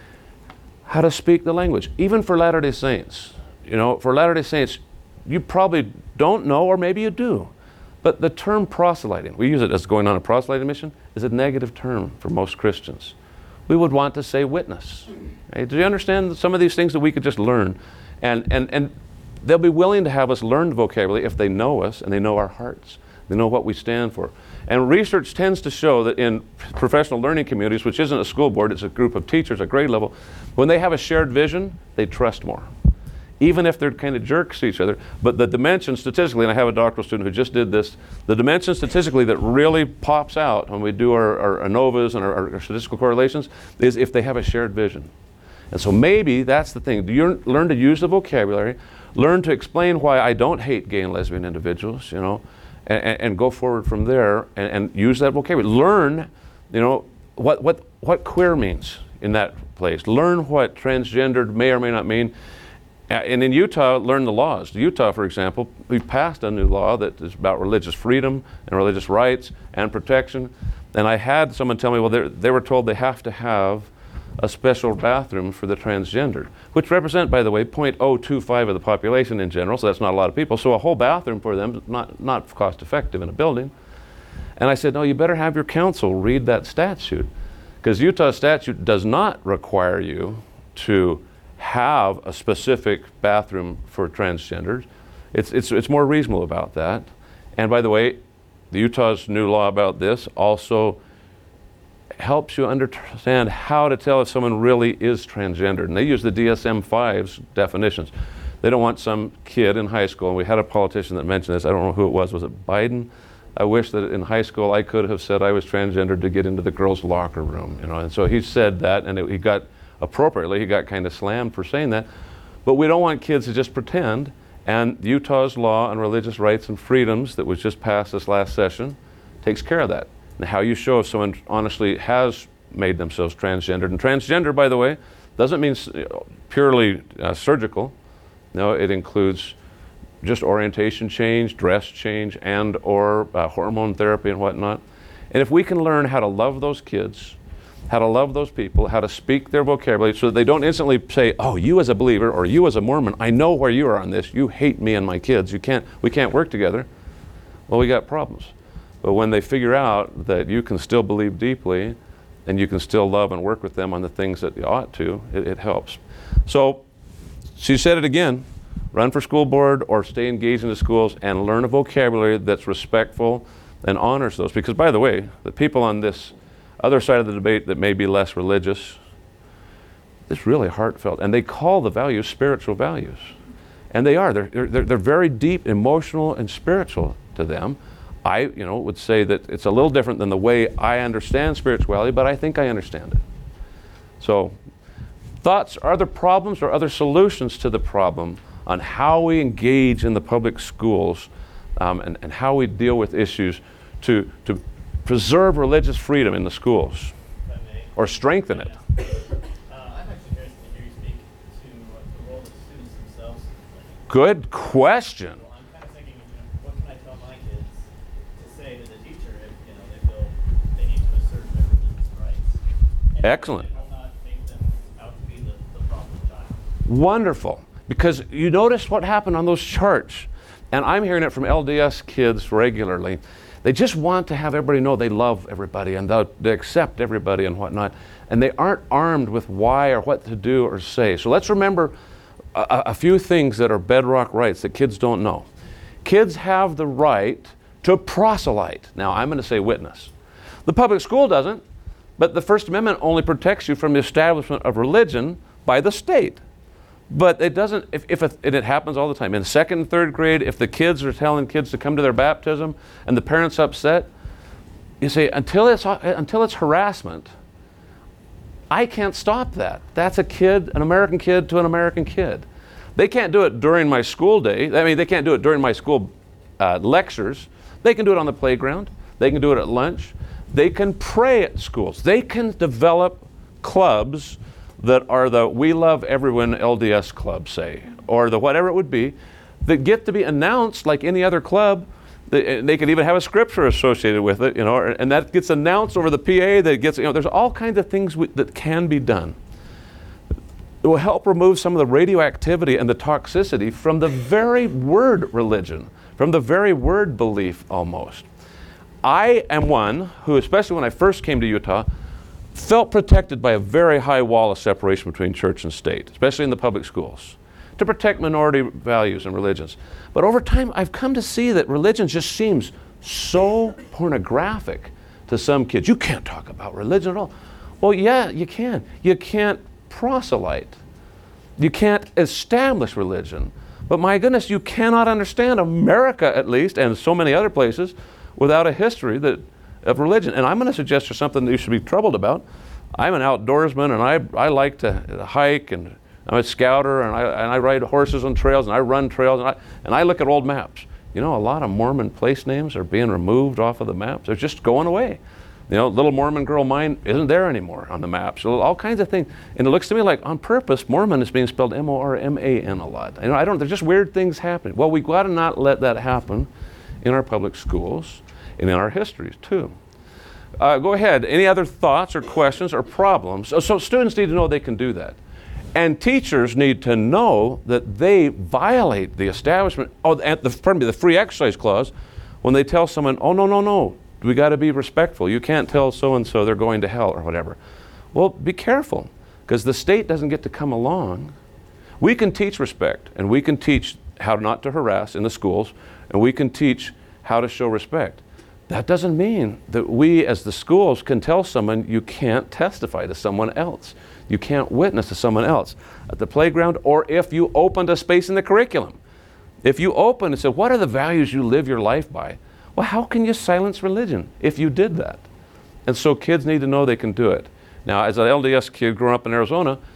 how to speak the language, even for Latter-day Saints. You know, for Latter-day Saints, you probably don't know, or maybe you do, but the term proselyting, we use it as going on a proselyting mission, is a negative term for most Christians. We would want to say witness. Right? Do you understand some of these things that we could just learn? And, and, and they'll be willing to have us learn the vocabulary if they know us and they know our hearts. They know what we stand for. And research tends to show that in professional learning communities, which isn't a school board, it's a group of teachers at grade level, when they have a shared vision, they trust more, even if they're kind of jerks to each other. But the dimension statistically, and I have a doctoral student who just did this, the dimension statistically that really pops out when we do our, our ANOVAs and our, our statistical correlations is if they have a shared vision. And so maybe that's the thing. Do you learn to use the vocabulary, learn to explain why I don't hate gay and lesbian individuals, you know, and, and go forward from there and, and use that vocabulary. Learn, you know, what, what, what queer means in that place. Learn what transgendered may or may not mean. And in Utah, learn the laws. Utah, for example, we passed a new law that is about religious freedom and religious rights and protection. And I had someone tell me, well, they were told they have to have a special bathroom for the transgendered, which represent, by the way, zero point zero two five of the population in general, so that's not a lot of people. So a whole bathroom for them is not, not cost effective in a building. And I said, no, you better have your council read that statute, because Utah statute does not require you to have a specific bathroom for transgenders. It's, it's, it's more reasonable about that. And by the way, the Utah's new law about this also helps you understand how to tell if someone really is transgendered. And they use the D S M five's definitions. They don't want some kid in high school, and we had a politician that mentioned this, I don't know who it was, was it Biden? I wish that in high school I could have said I was transgendered to get into the girls' locker room, you know. And so he said that, and it, he got appropriately. He got kind of slammed for saying that. But we don't want kids to just pretend. And Utah's law on religious rights and freedoms that was just passed this last session takes care of that. And how you show if someone honestly has made themselves transgendered. And transgender, by the way, doesn't mean purely uh, surgical. No, it includes just orientation change, dress change, and or uh, hormone therapy and whatnot. And if we can learn how to love those kids, how to love those people, how to speak their vocabulary so that they don't instantly say, oh, you as a believer or you as a Mormon, I know where you are on this. You hate me and my kids. You can't, we can't work together. Well, we got problems. But when they figure out that you can still believe deeply and you can still love and work with them on the things that you ought to, it, it helps. So she said it again, run for school board or stay engaged in the schools and learn a vocabulary that's respectful and honors those. Because by the way, the people on this other side of the debate that may be less religious, it's really heartfelt. And they call the values spiritual values. And they are. They're, they're, they're very deep, emotional, and spiritual to them. I, you know, would say that it's a little different than the way I understand spirituality, but I think I understand it. So, thoughts, are there problems or other solutions to the problem on how we engage in the public schools um, and, and how we deal with issues to, to preserve religious freedom in the schools or strengthen it? Uh, I'm actually curious to hear you speak to uh, the role of students themselves. Good question. Well, I'm kind of thinking, you know, what can I tell my kids to say to the teacher if, you know, they feel they need to assert their religious rights? And Excellent. It will not make them out to be the, the problem child. Wonderful. Because you notice what happened on those charts, and I'm hearing it from L D S kids regularly. They just want to have everybody know they love everybody and they accept everybody and whatnot, and they aren't armed with why or what to do or say. So let's remember a, a few things that are bedrock rights that kids don't know. Kids have the right to proselyte. Now, I'm going to say witness. The public school doesn't, but the First Amendment only protects you from the establishment of religion by the state. But it doesn't, if, if it, and it happens all the time. In second and third grade, if the kids are telling kids to come to their baptism and the parent's upset, you say, until it's, until it's harassment, I can't stop that. That's a kid, an American kid to an American kid. They can't do it during my school day. I mean, they can't do it during my school uh, lectures. They can do it on the playground. They can do it at lunch. They can pray at schools. They can develop clubs that are the We Love Everyone L D S club, say, or the whatever it would be, that get to be announced like any other club. They, they could even have a scripture associated with it, you know, and that gets announced over the P A, that gets, you know, there's all kinds of things we, that can be done. It will help remove some of the radioactivity and the toxicity from the very word religion, from the very word belief almost. I am one who, especially when I first came to Utah, felt protected by a very high wall of separation between church and state, especially in the public schools, to protect minority values and religions. But over time, I've come to see that religion just seems so pornographic to some kids. You can't talk about religion at all. Well, yeah, you can. You can't proselyte. You can't establish religion. But my goodness, you cannot understand America, at least, and so many other places, without a history that of religion. And I'm going to suggest there's something that you should be troubled about. I'm an outdoorsman, and I I like to hike, and I'm a scouter, and I and I ride horses on trails, and I run trails, and I and I look at old maps. You know, a lot of Mormon place names are being removed off of the maps. They're just going away. You know, Little Mormon Girl Mine isn't there anymore on the maps. So all kinds of things. And it looks to me like on purpose, Mormon is being spelled M O R M A N a lot. You know, I don't, there's just weird things happening. Well, we've got to not let that happen in our public schools and in our histories too. Uh, go ahead. Any other thoughts or questions or problems? So, so students need to know they can do that. And teachers need to know that they violate the establishment, oh, and the, pardon me, the free exercise clause when they tell someone, oh, no, no, no, we got to be respectful. You can't tell so-and-so they're going to hell or whatever. Well, be careful, because the state doesn't get to come along. We can teach respect, and we can teach how not to harass in the schools, and we can teach how to show respect. That doesn't mean that we as the schools can tell someone you can't testify to someone else. You can't witness to someone else at the playground, or if you opened a space in the curriculum. If you open and say, what are the values you live your life by? Well, how can you silence religion if you did that? And so kids need to know they can do it. Now, as an L D S kid growing up in Arizona,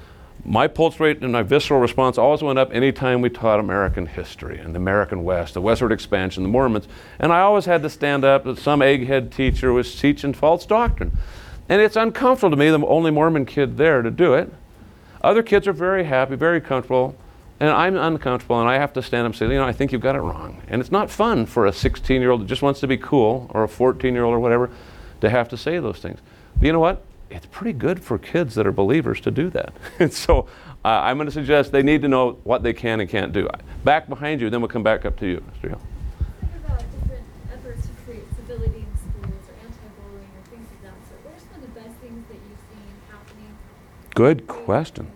my pulse rate and my visceral response always went up anytime we taught American history and the American West, the westward expansion, the Mormons. And I always had to stand up that some egghead teacher was teaching false doctrine. And it's uncomfortable to me, the only Mormon kid there, to do it. Other kids are very happy, very comfortable, and I'm uncomfortable, and I have to stand up and say, you know, I think you've got it wrong. And it's not fun for a sixteen-year-old that just wants to be cool, or a fourteen-year-old or whatever, to have to say those things. But you know what? It's pretty good for kids that are believers to do that. And so uh, I'm going to suggest they need to know what they can and can't do. Back behind you, then we'll come back up to you, Mister Hill. Think about different efforts to create civility in schools or anti-bullying or things of that sort. What are some of the best things that you've seen happening? Good question.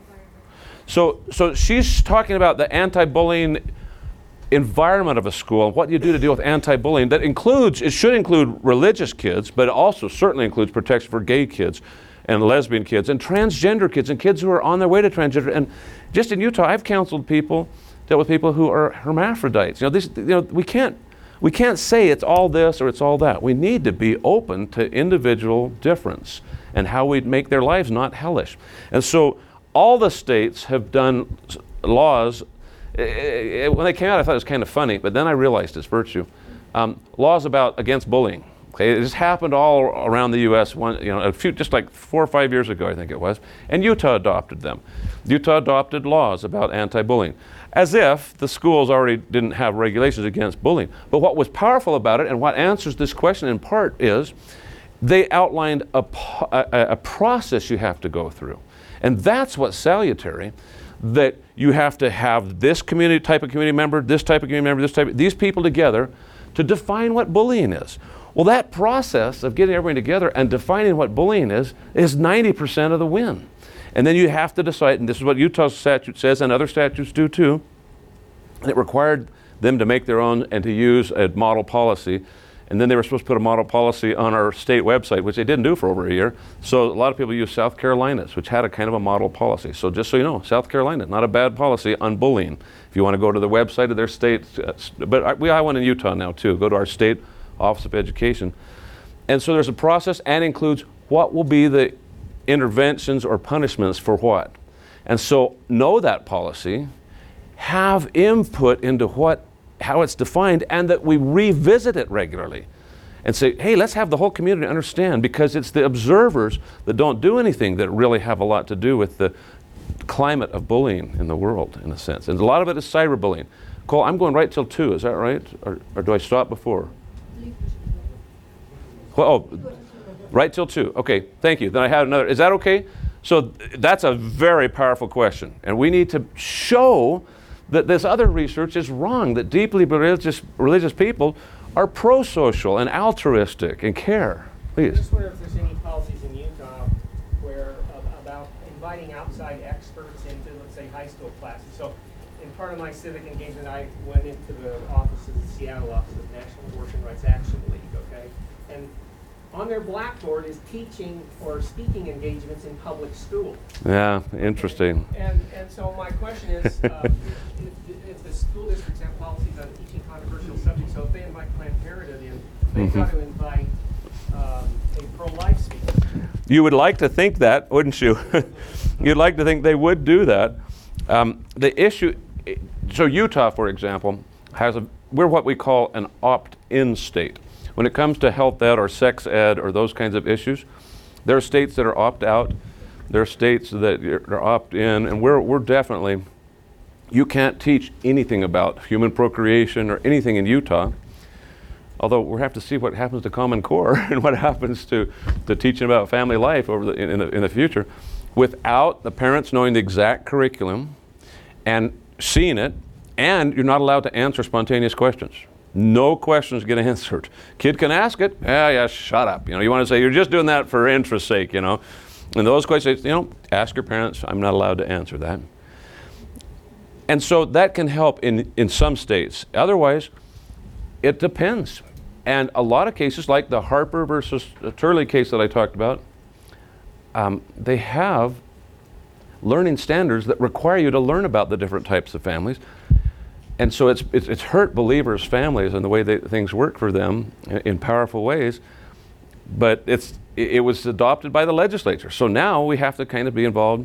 So, so she's talking about the anti-bullying environment of a school and what you do to deal with anti-bullying. That includes, it should include religious kids, but it also certainly includes protection for gay kids and lesbian kids and transgender kids and kids who are on their way to transgender. And just in Utah, I've counseled people, dealt with people who are hermaphrodites. You know, this, you know, we can't, we can't say it's all this or it's all that. We need to be open to individual difference and how we make their lives not hellish. And so all the states have done laws. It, it, when they came out, I thought it was kind of funny, but then I realized it's virtue. Um, laws about against bullying. Okay, it just happened all around the U S One, you know, a few, just like four or five years ago, I think it was, and Utah adopted them. Utah adopted laws about anti-bullying, as if the schools already didn't have regulations against bullying. But what was powerful about it, and what answers this question in part, is they outlined a, a, a process you have to go through. And that's what's salutary, that you have to have this community type of community member, this type of community member, this type of, these people together to define what bullying is. Well, that process of getting everyone together and defining what bullying is, is ninety percent of the win. And then you have to decide, and this is what Utah's statute says, and other statutes do too, and it required them to make their own and to use a model policy. And then they were supposed to put a model policy on our state website, which they didn't do for over a year. So a lot of people use South Carolina's, which had a kind of a model policy. So just so you know, South Carolina, not a bad policy on bullying. If you want to go to the website of their state, uh, but we have one in Utah now too. Go to our state Office of Education. And so there's a process and includes what will be the interventions or punishments for what. And so know that policy, have input into what how it's defined, and that we revisit it regularly and say, hey, let's have the whole community understand, because it's the observers that don't do anything that really have a lot to do with the climate of bullying in the world, in a sense. And a lot of it is cyberbullying. Cole, I'm going right till two, is that right? Or, or do I stop before? Well, oh, right till two. Okay, thank you. Then I had another. Is that okay? So th- that's a very powerful question. And we need to show that this other research is wrong, that deeply religious religious people are pro-social and altruistic and care. Please. I just wonder if there's any policies in Utah where uh, about inviting outside experts into, let's say, high school classes. So in part of my civic engagement, I went into the offices, the Seattle office of National Abortion Rights Action League, okay? And on their blackboard is teaching or speaking engagements in public school. Yeah, interesting. And and so my question is, uh, if, if the school districts have policies on teaching controversial subjects, so if they invite Planned Parenthood in, they've Mm-hmm. got to invite um, a pro-life speaker. You would like to think that, wouldn't you? You'd like to think they would do that. Um, the issue, so Utah, for example, has a, we're what we call an opt-in state. When it comes to health ed or sex ed or those kinds of issues, there are states that are opt-out. There are states that are opt-in, and we're we're definitely, you can't teach anything about human procreation or anything in Utah, although we'll have to see what happens to Common Core and what happens to, to teaching about family life over the, in, in, the, in the future, without the parents knowing the exact curriculum and seeing it, and you're not allowed to answer spontaneous questions. No questions get answered. Kid can ask it. Yeah, yeah, shut up. You know, you want to say, you're just doing that for interest's sake, you know. And those questions, you know, ask your parents. I'm not allowed to answer that. And so that can help in, in some states. Otherwise, it depends. And a lot of cases, like the Harper versus Turley case that I talked about, um, they have learning standards that require you to learn about the different types of families. And so it's, it's it's hurt believers' families and the way that things work for them in, in powerful ways. But it's it, it was adopted by the legislature. So now we have to kind of be involved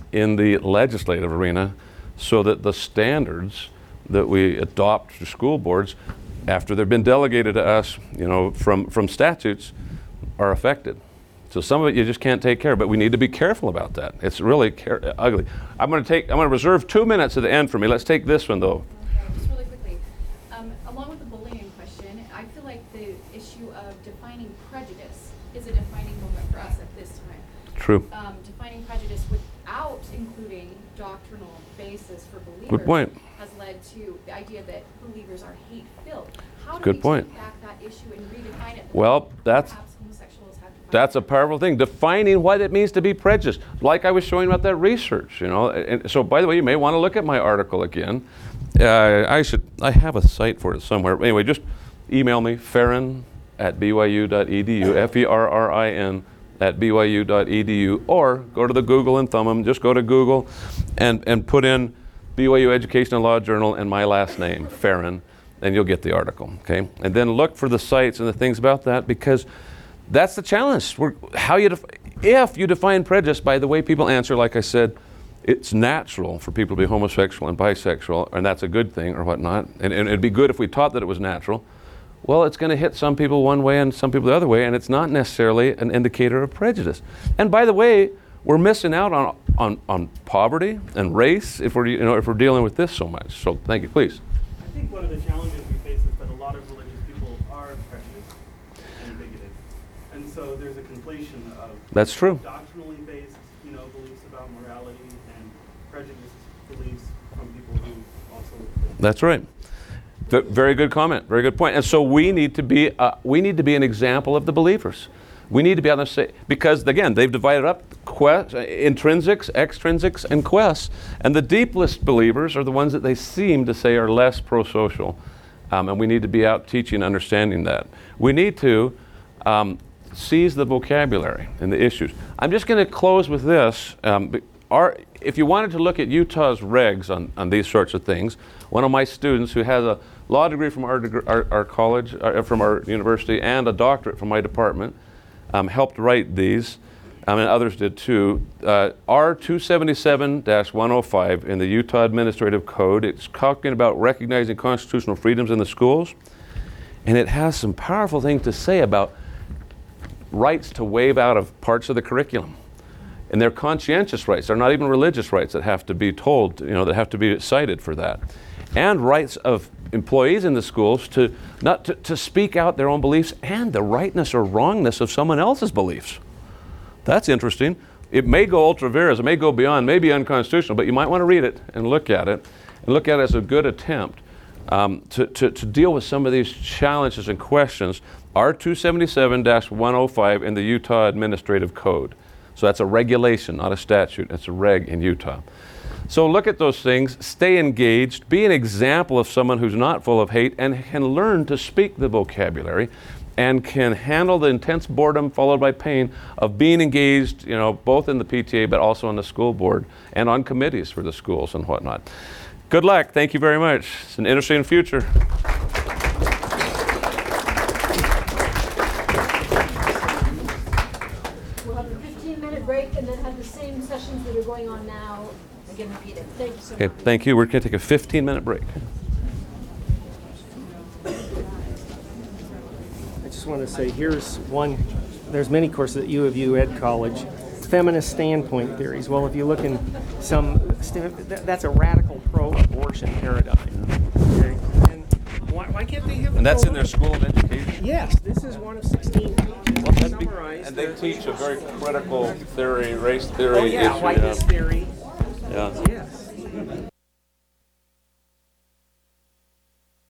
in the legislative arena so that the standards that we adopt to school boards after they've been delegated to us, you know, from, from statutes are affected. So some of it you just can't take care of, but we need to be careful about that. It's really care- ugly. I'm going to take, I'm going to reserve two minutes at the end for me. Let's take this one though. Okay, just really quickly. Um, along with the bullying question, I feel like the issue of defining prejudice is a defining moment for us at this time. True. Um, defining prejudice without including doctrinal basis for believers Good point. has led to the idea that believers are hate-filled. How do Good we point. take back that issue and redefine it? Well, that's Perhaps homosexuals have defined That's a it. powerful thing, defining what it means to be prejudiced. Like I was showing about that research, you know. And so, by the way, you may want to look at my article again. Uh, I should, I have a site for it somewhere. Anyway, just email me, ferrin at b y u dot e d u, F E R R I N at b y u dot e d u, or go to the Google and thumb them. Just go to Google and, and put in B Y U Education and Law Journal and my last name, Ferrin, and you'll get the article, okay? And then look for the sites and the things about that, because that's the challenge. We're, how you def- if you define prejudice by the way people answer, like I said, it's natural for people to be homosexual and bisexual, and that's a good thing or whatnot, and, and it'd be good if we taught that it was natural. Well, it's going to hit some people one way and some people the other way, and it's not necessarily an indicator of prejudice. And by the way, we're missing out on, on, on poverty and race if we're, you know, if we're dealing with this so much. So thank you, please. I think one of the challenges we face is that a lot of religious people are prejudiced and bigoted. And so there's a conflation of That's true. doctrinally based, you know, beliefs about morality and prejudiced beliefs from people who also That's right. V- very good comment. Very good point. And so we need to be uh, we need to be an example of the believers. We need to be able to say, because again, they've divided up quest, uh, intrinsics, extrinsics, and quests. And the deepest believers are the ones that they seem to say are less pro-social. Um, and we need to be out teaching, understanding that. We need to um, seize the vocabulary and the issues. I'm just going to close with this. Um, our, if you wanted to look at Utah's regs on, on these sorts of things, one of my students who has a law degree from our, deg- our, our college, uh, from our university, and a doctorate from my department, um, helped write these, um, and others did too. Uh, R two seventy-seven dash one oh five in the Utah Administrative Code, it's talking about recognizing constitutional freedoms in the schools, and it has some powerful things to say about rights to waive out of parts of the curriculum. And they're conscientious rights. They're not even religious rights that have to be told, you know, that have to be cited for that. And rights of employees in the schools to not to, to speak out their own beliefs and the rightness or wrongness of someone else's beliefs. That's interesting. It may go ultra vires, it may go beyond, may be unconstitutional, but you might want to read it and look at it and look at it as a good attempt um, to, to, to deal with some of these challenges and questions. R two seventy-seven dash one oh five in the Utah Administrative Code. So that's a regulation, not a statute. It's a reg in Utah. So look at those things, stay engaged, be an example of someone who's not full of hate and can learn to speak the vocabulary and can handle the intense boredom followed by pain of being engaged, you know, both in the P T A but also on the school board and on committees for the schools and whatnot. Good luck. Thank you very much. It's an interesting future. Break and then have the same sessions that are going on now again repeated. Thank you so Okay, much. thank you. We're going to take a fifteen minute break. I just want to say, here's one, there's many courses at U of U Ed College, feminist standpoint theories. Well, if you look in some, that's a radical pro-abortion paradigm. Okay? And why, why can't they have And that's in their school of education? Yes, this is one of sixteen pages. And they teach a very critical theory, race theory Oh yeah, issue. whiteness yeah. theory. Yeah. Yeah.